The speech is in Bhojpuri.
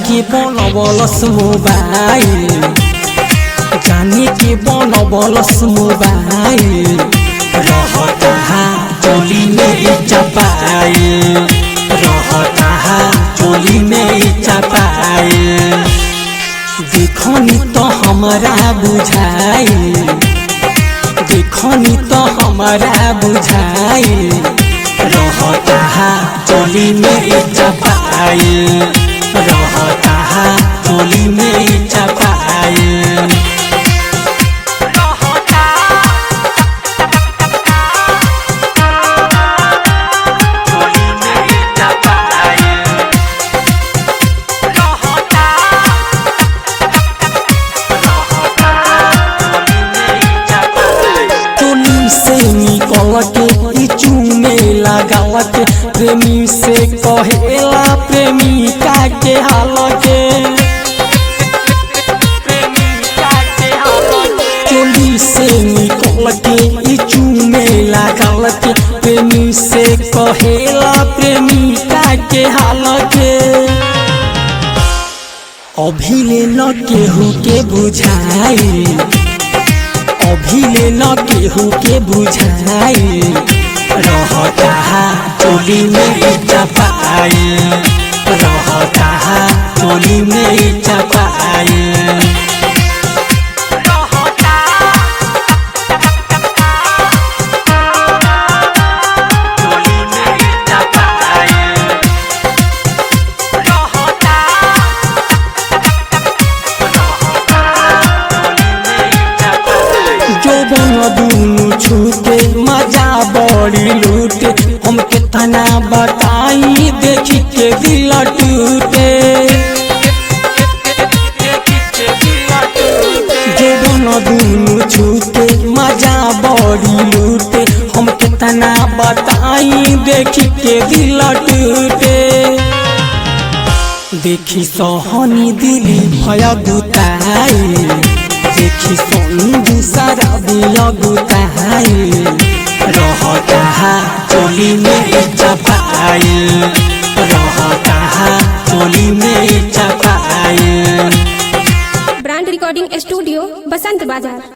के बनबलस मोबाइल, जाने के बनबलस मोबाइल, रहता है चोली में चपाइल, रहता है चोली में चपाइल। देखनी तो हमारा बुझाइल, देखनी तो हमारा बुझाइल, रहता है चोली में चपाइल, रहता है चोली में चपाइल। के चूमे लगावत प्रेमी से कहेला प्रेमिका के हाल के, चोली से निकल के चूमे लगावत प्रेमी से कहेला प्रेमिका के हाल के। अभी ले न केहू के बुझाई, अभी ले न केहू के बुझाइल, रहता है चोली में चपाइल, रहता है चोली में चपाइल। दूनु छूटे मजा बड़ी लूटे, हम कितना बताई देखी के दिल टूटे। जीवन दूनु छूटे मजा बड़ी लूटे, हम कितना बताई देखी के दिल टूटे। देखी सोहनी दिली भय गुताई, देखी संधि सारा गुताइल, रहता है चोली में चपाइल, रहता है चोली में चपाइल। ब्रांड रिकॉर्डिंग स्टूडियो बसंत बाजार।